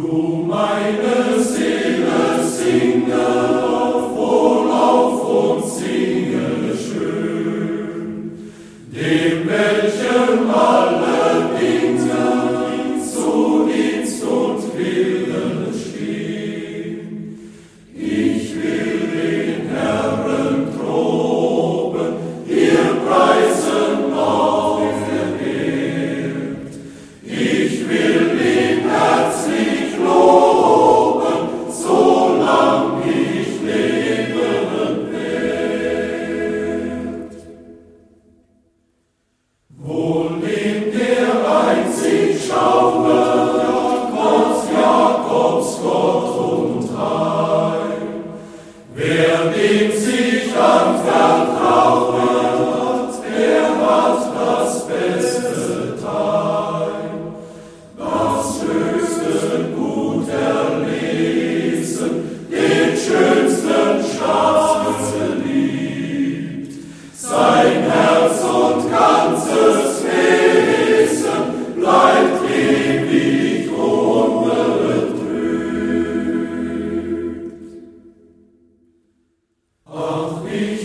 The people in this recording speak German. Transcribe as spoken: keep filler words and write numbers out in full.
Du meine Seele singe auf, wohlauf und singe schön, dem welchem alle Dinge zu Dienst und Willen stehen. Ich will den Herrn droben, ihr preisen auf der Welt. Ich will ihn herzlich loben, solang ich leben werd. Wohl in der einzig schaue Gott, Jakobs Gott und Heil. Wer dem sich anvertrauet, der hat das beste Teil. Das höchste Gut erlesen, den schönsten Schatz geliebt. Sein Herz und ganzes Wesen bleibt ewig unbetrübt. Ach, ich